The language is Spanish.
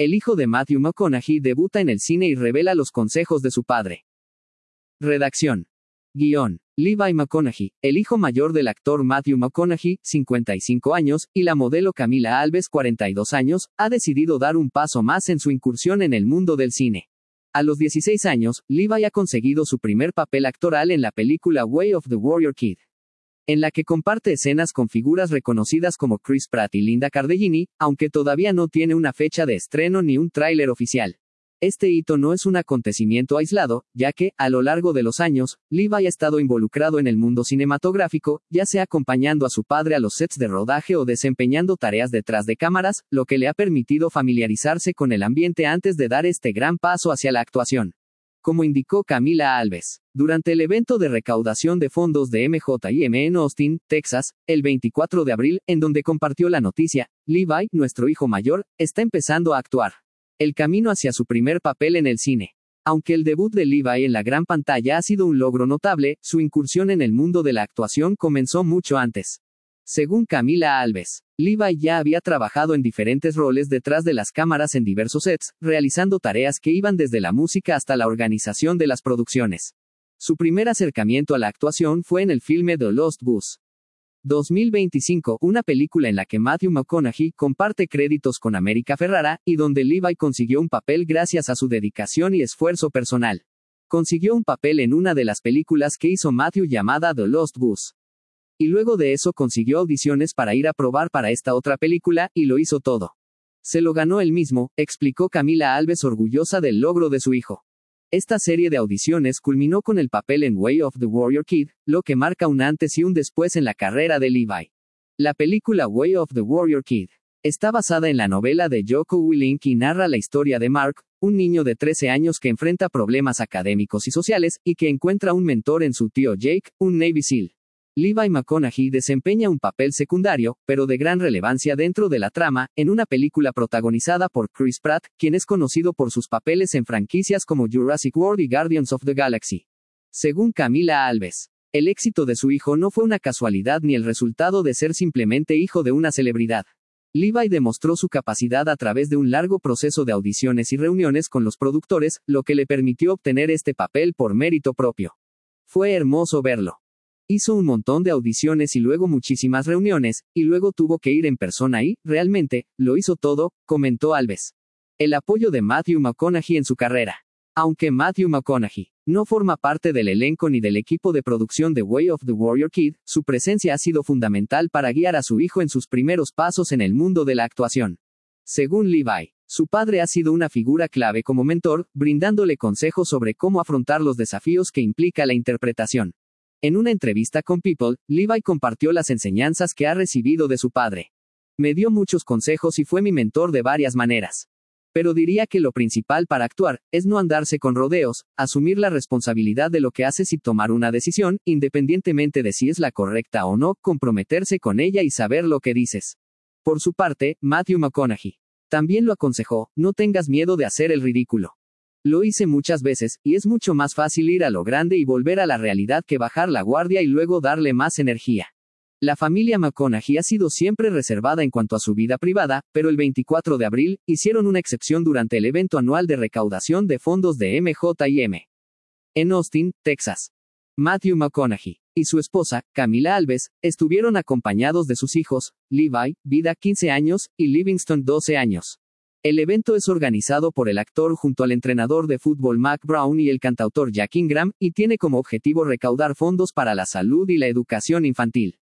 El hijo de Matthew McConaughey debuta en el cine y revela los consejos de su padre. Redacción. Guión. Levi McConaughey, el hijo mayor del actor Matthew McConaughey, 55 años, y la modelo Camila Alves, 42 años, ha decidido dar un paso más en su incursión en el mundo del cine. A los 16 años, Levi ha conseguido su primer papel actoral en la película Way of the Warrior Kid, en la que comparte escenas con figuras reconocidas como Chris Pratt y Linda Cardellini, aunque todavía no tiene una fecha de estreno ni un tráiler oficial. Este hito no es un acontecimiento aislado, ya que, a lo largo de los años, Levi ha estado involucrado en el mundo cinematográfico, ya sea acompañando a su padre a los sets de rodaje o desempeñando tareas detrás de cámaras, lo que le ha permitido familiarizarse con el ambiente antes de dar este gran paso hacia la actuación. Como indicó Camila Alves, durante el evento de recaudación de fondos de MJM en Austin, Texas, el 24 de abril, en donde compartió la noticia, Levi, nuestro hijo mayor, está empezando a actuar. El camino hacia su primer papel en el cine. Aunque el debut de Levi en la gran pantalla ha sido un logro notable, su incursión en el mundo de la actuación comenzó mucho antes. Según Camila Alves, Levi ya había trabajado en diferentes roles detrás de las cámaras en diversos sets, realizando tareas que iban desde la música hasta la organización de las producciones. Su primer acercamiento a la actuación fue en el filme The Lost Bus 2025, una película en la que Matthew McConaughey comparte créditos con America Ferrara, y donde Levi consiguió un papel gracias a su dedicación y esfuerzo personal. Consiguió un papel en una de las películas que hizo Matthew llamada The Lost Bus. Y luego de eso consiguió audiciones para ir a probar para esta otra película, y lo hizo todo. Se lo ganó él mismo, explicó Camila Alves orgullosa del logro de su hijo. Esta serie de audiciones culminó con el papel en Way of the Warrior Kid, lo que marca un antes y un después en la carrera de Levi. La película Way of the Warrior Kid está basada en la novela de Jocko Willink y narra la historia de Mark, un niño de 13 años que enfrenta problemas académicos y sociales, y que encuentra un mentor en su tío Jake, un Navy SEAL. Levi McConaughey desempeña un papel secundario, pero de gran relevancia dentro de la trama, en una película protagonizada por Chris Pratt, quien es conocido por sus papeles en franquicias como Jurassic World y Guardians of the Galaxy. Según Camila Alves, el éxito de su hijo no fue una casualidad ni el resultado de ser simplemente hijo de una celebridad. Levi demostró su capacidad a través de un largo proceso de audiciones y reuniones con los productores, lo que le permitió obtener este papel por mérito propio. Fue hermoso verlo. Hizo un montón de audiciones y luego muchísimas reuniones, y luego tuvo que ir en persona y, realmente, lo hizo todo, comentó Alves. El apoyo de Matthew McConaughey en su carrera. Aunque Matthew McConaughey no forma parte del elenco ni del equipo de producción de Way of the Warrior Kid, su presencia ha sido fundamental para guiar a su hijo en sus primeros pasos en el mundo de la actuación. Según Levi, su padre ha sido una figura clave como mentor, brindándole consejos sobre cómo afrontar los desafíos que implica la interpretación. En una entrevista con People, Levi compartió las enseñanzas que ha recibido de su padre. Me dio muchos consejos y fue mi mentor de varias maneras. Pero diría que lo principal para actuar, es no andarse con rodeos, asumir la responsabilidad de lo que haces y tomar una decisión, independientemente de si es la correcta o no, comprometerse con ella y saber lo que dices. Por su parte, Matthew McConaughey también lo aconsejó, no tengas miedo de hacer el ridículo. Lo hice muchas veces, y es mucho más fácil ir a lo grande y volver a la realidad que bajar la guardia y luego darle más energía. La familia McConaughey ha sido siempre reservada en cuanto a su vida privada, pero el 24 de abril, hicieron una excepción durante el evento anual de recaudación de fondos de MJM. En Austin, Texas. Matthew McConaughey y su esposa, Camila Alves, estuvieron acompañados de sus hijos, Levi, Vida 15 años, y Livingston 12 años. El evento es organizado por el actor junto al entrenador de fútbol Mack Brown y el cantautor Jack Ingram, y tiene como objetivo recaudar fondos para la salud y la educación infantil.